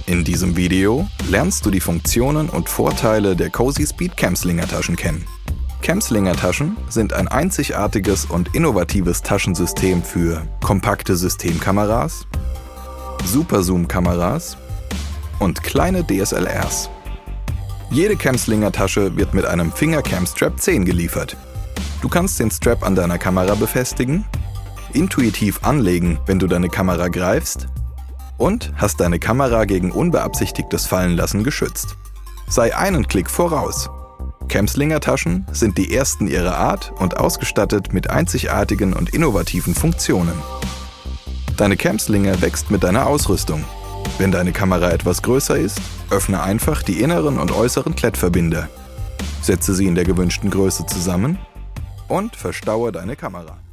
In diesem Video lernst du die Funktionen und Vorteile der Cozy Speed Camslinger-Taschen kennen. Camslinger-Taschen sind ein einzigartiges und innovatives Taschensystem für kompakte Systemkameras, Superzoom-Kameras und kleine DSLRs. Jede Camslinger-Tasche wird mit einem Fingercam Strap 10 geliefert. Du kannst den Strap an deiner Kamera befestigen, intuitiv anlegen, wenn du deine Kamera greifst, und hast deine Kamera gegen unbeabsichtigtes Fallenlassen geschützt. Sei einen Klick voraus. Camslinger-Taschen sind die ersten ihrer Art und ausgestattet mit einzigartigen und innovativen Funktionen. Deine Camslinger wächst mit deiner Ausrüstung. Wenn deine Kamera etwas größer ist, öffne einfach die inneren und äußeren Klettverbinder. Setze sie in der gewünschten Größe zusammen und verstaue deine Kamera.